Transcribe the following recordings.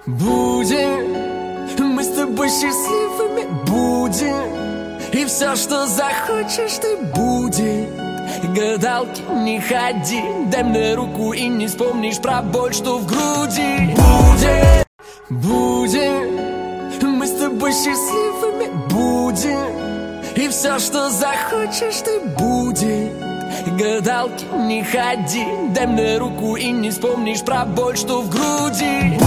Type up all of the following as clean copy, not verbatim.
Будем мы с тобой счастливыми, будем. И все, что захочешь, ты будет. Гадалки не ходи, дай мне руку и не вспомнишь про боль, что в груди. Будем мы с тобой счастливыми, будем. И все, что захочешь, ты будет. Гадалки не ходи, дай мне руку и не вспомнишь про боль, что в груди.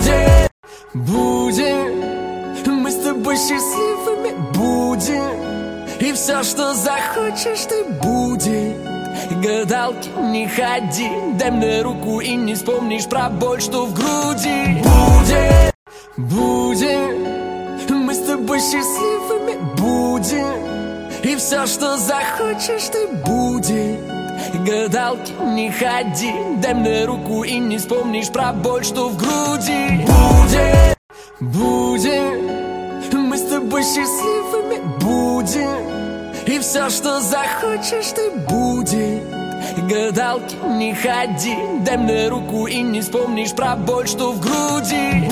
Будем мы с тобой счастливыми, будем. И все, что захочешь, ты будет. Гадалки не ходи, дай мне руку и не вспомнишь про боль, что в груди. Будем мы с тобой счастливыми, будем. И все, что захочешь, ты будет. Гадалки не ходи, дай мне руку и не вспомнишь про боль, что в груди. Будем мы с тобой счастливыми, будем. И все, что захочешь, ты будет. Гадалки не ходи, дай мне руку и не вспомнишь про боль, что в груди.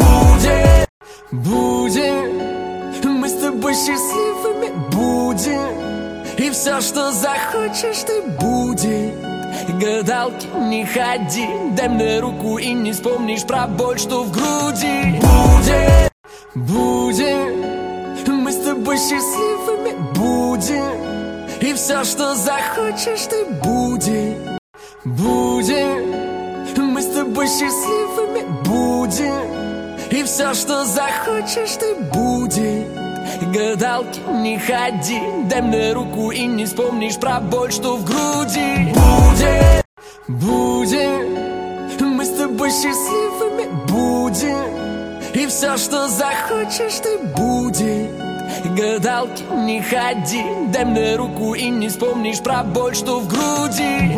Будем мы с тобой счастливыми, будем. И все, что захочешь, ты будет. Гадалки не ходи, дай мне руку и не вспомнишь про боль, что в груди. Будем мы с тобой счастливыми, будем. И все, что захочешь, ты будет. Будем мы с тобой счастливыми, будем. И все, что захочешь, ты будет. Гадалки не ходи, дай мне руку и не вспомнишь про боль, что в груди. Будем мы с тобой счастливыми, будем. И все, что захочешь, ты будет. Гадалки не ходи, дай мне руку и не вспомнишь про боль, что в груди.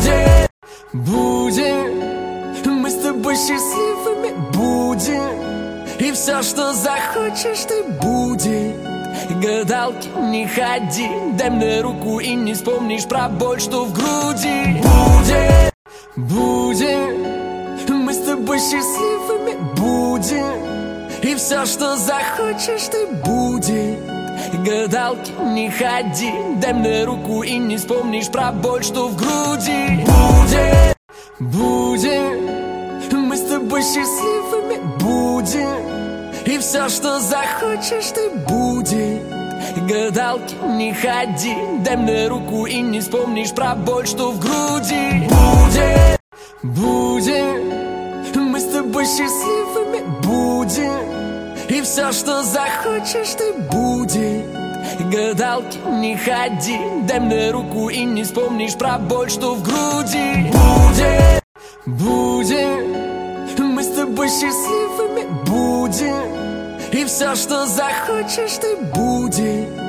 Будем мы с тобой счастливыми, будем. И все, что захочешь, ты будет. Гадалки не ходи, дай мне руку и не вспомнишь про боль, что в груди. Будем мы с тобой счастливыми, будем. И все, что захочешь, ты будет. Гадалки не ходи, дай мне руку и не вспомнишь про боль, что в груди. Будем мы с тобой счастливыми, будем. И все, что захочешь, ты будет. Гадалки не ходи, дай мне руку и не вспомнишь про боль, что в груди. Будем мы с тобой счастливыми, будем. И все, что захочешь, ты будет. Гадалки не ходи, дай мне руку и не вспомнишь про боль, что в груди. Будем мы с тобой счастливыми, будем. И все, что захочешь, ты будет.